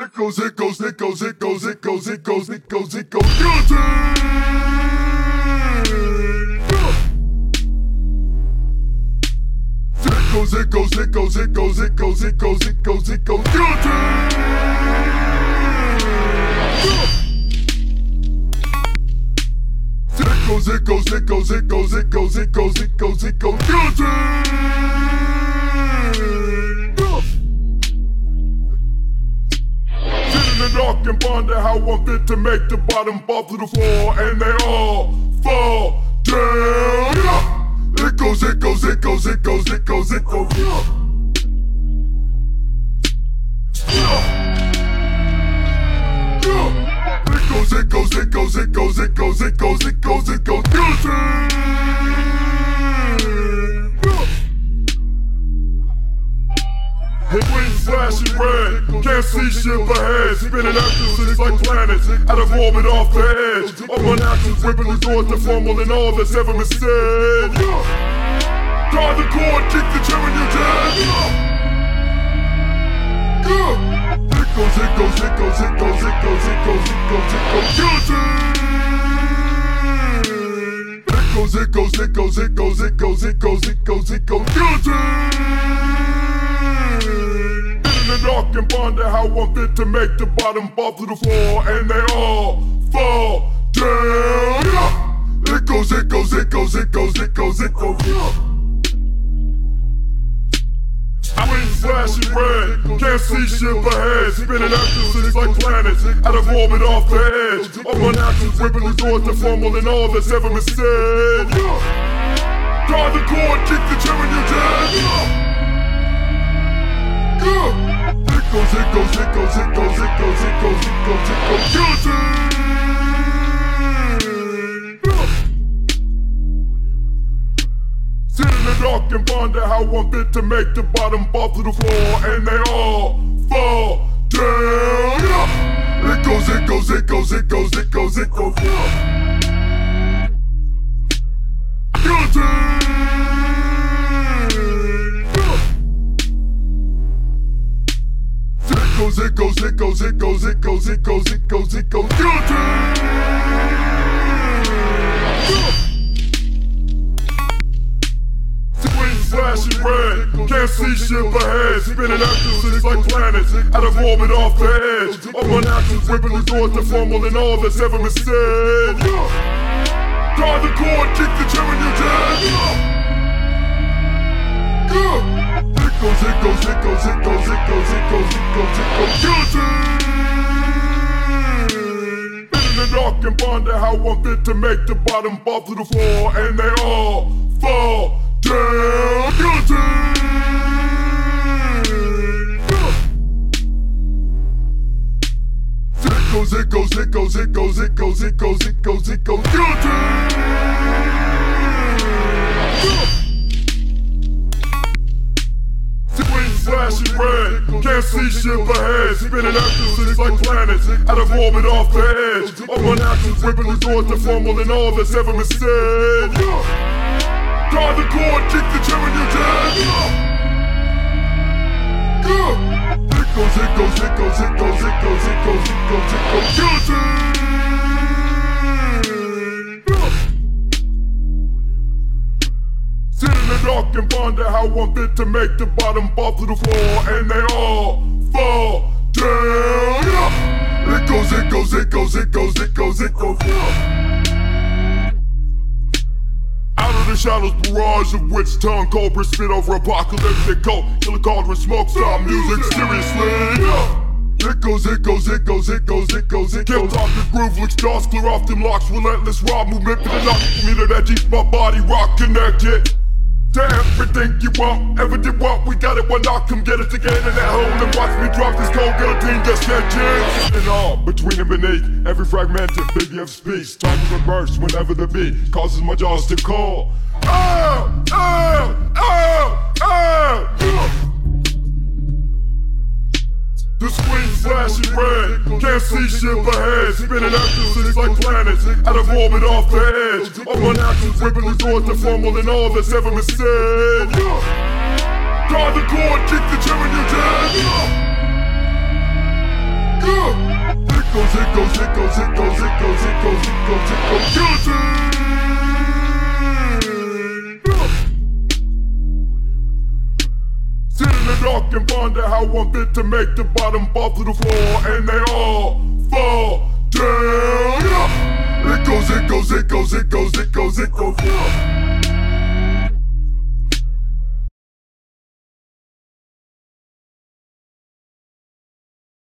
It goes, it goes, it goes, it goes, it goes, it goes, it goes, it goes, guilty! It goes, it goes, it goes, it goes, it goes, it goes, it goes, it goes, guilty! It goes, it goes, it goes, it goes, it goes, it goes, it goes, it goes, guilty! Dark and ponder how I'm fit to make the bottom fall to the floor, and they all fall down. Yeah. It goes, it goes, it goes, it goes, it goes, it goes. Yeah. Yeah. It goes, it goes, it goes, it goes, it goes, it goes, it goes, it goes. Guilty. Wings flashing red, can't see shit ahead. Spinning actresses like planets, out of orbit off the edge. Of my actions, ripping resort to far more than all that's ever been said. Draw the cord, kick the chair when you're dead. It goes, it goes, it goes, it goes, it goes, it goes, it goes, it goes, guilty. It goes, it goes, it goes, it goes, it goes, it goes, it goes, it goes, guilty. Dark and ponder how I'm fit to make the bottom fall to the floor, and they all fall down. Yeah. It goes, it goes, it goes, it goes, it goes, it goes. Yeah. Wings flashing red, can't see shit ahead. Spinning actresses like planets, out of orbit off the edge. Of my actions, ripping resort to far more than all that's ever been said. Yeah. Draw the cord, kick the chair when you're dead. Yeah. It goes, it goes, it goes, it goes, it goes, it goes, it goes, it goes, guilty! Sit in the dark and ponder how I'm fit to make the bottom fall to the floor, and they all fall down! Yeah. It goes, it goes, it goes, it goes, it goes, it goes, yeah. Guilty! It goes, it goes, it goes, it goes, it goes, it goes, it goes, guilty! Wings flashing red, can't see shit ahead. Spinning actresses like planets, out of orbit off the edge. Of my actions, ripping resort to far more than all that's ever been said. Draw the cord, kick the chair when you're dead. It goes, it goes, it goes, it goes, it goes, it goes, it goes, it goes, guilty! Been in the dark and ponder how I'm fit to make the bottom fall to the floor, and they all fall down. Guilty! It goes, it goes, it goes, it goes, it goes, it goes, it goes, it goes, guilty! Flashing red, can't see shit ahead. Spinning actresses like planets, out of orbit off the edge. Of my actions, ripping resort to far more than all that's ever been said. Draw the cord, kick the chair when you're dead. It goes, it goes, it goes, it goes, it goes, it goes, it goes, it goes, guilty! Sit in the dark and ponder how I'm fit to make the bottom fall to the floor, and they all fall down. Yeah. It goes, it goes, it goes, it goes, it goes, it goes. Yeah. Out of the shadows, barrage of witch tongue, cobra spit over apocalyptic coat. Killer cauldron, smoke, stop music, seriously. Yeah. It goes, it goes, it goes, it goes, it goes, it goes. Kept talking groove, looks jaws, clear off them locks, relentless raw movement, for the knock, me to that G, my body rock connected. To everything you want, ever did want, we got it, why not? Come get it together in that hole and watch me drop this cold guillotine, just can't change. And all, between and beneath, every fragmented figure of speech, time to reverse whenever the beat causes my jaws to call. Oh, oh, oh, oh, yeah. The screen flashing red, can't see shit ahead. Spinning actresses like planets, out of orbit off the edge. Of my actions, ripping resort to far more than all that's ever been said. Draw the cord, kick the chair when you're dead. Sit in the dark and ponder how one bit to make the bottom fall to the floor, and they all fall down. It goes, it goes, it goes, it goes, it goes, it goes.